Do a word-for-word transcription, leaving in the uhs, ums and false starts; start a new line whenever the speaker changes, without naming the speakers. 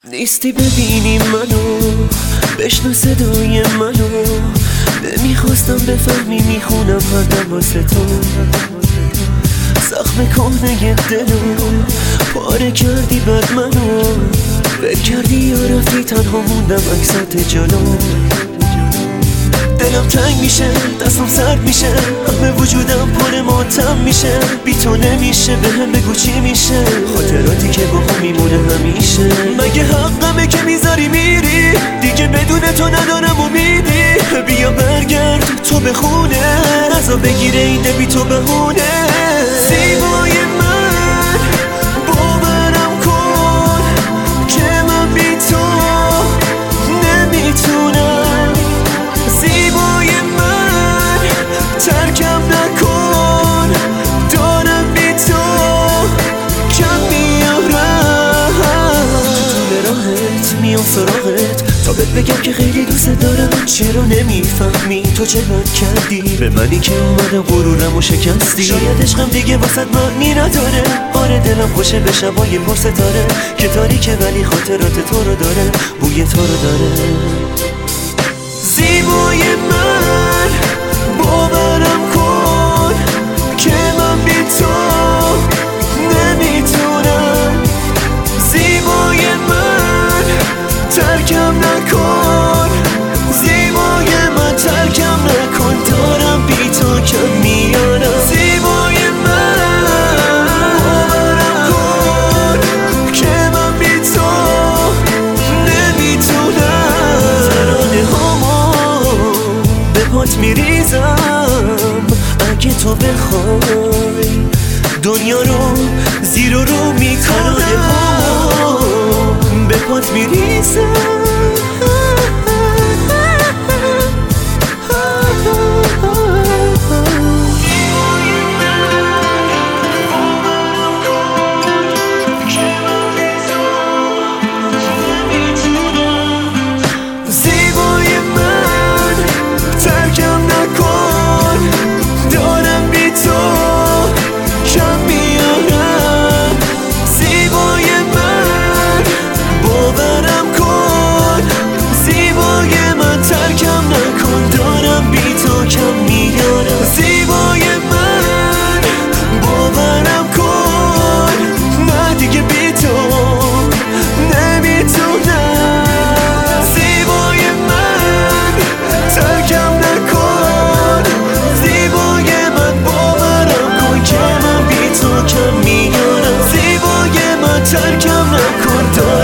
نیستی ببینی منو، بشنو صدای منو. نمیخواستم بفهمی میخونم هر دم واسه تو. زخم کهنه دلو پاره کردی بر منو، ول کردی یا رفتی تنها موندم عکسات جلو. دلم تنگ میشه، دستم سرد میشه، همه وجودم پر ماتم میشه. بی تو نمیشه، بهم بگو چی میشه، خاطراتی که با هم میمونه همیشه. مگه حقمه که میذاری میری، دیگه بدون تو ندارم امیدی. بیا برگرد تو به خونه، نزا بگیره این بی تو بهونه. زیبای من باورم کن که من بی تو نمیتونم. زیبای من ترکم نکن، دارم بی تو کم میارم. طول راهت میام سراغت تا بهت بگم که خیلی دوست دارم. چرا نمیفهمی تو چه بد کردی به منی که اومدم غرورم و شکستی. شاید عشقم دیگه واسد معنی نداره. آره دلم خوشه به شبای پر ستاره که تاریکه ولی خاطرات تو رو داره، بوی تو رو داره. زیبای من باورم کن که من بی تو نمیتونم. زیبای من ترکم نکن، زیبای من ترکم نکن، دارم بی تو کم میارم. زیبای من باورم کن که من بی تو نمیتونم. ترانه هامو به پات میریزم، اگه تو بخوای دنیا رو زیر و رو میکنم. ترانه هامو به پات میریزم. ترکم نکن.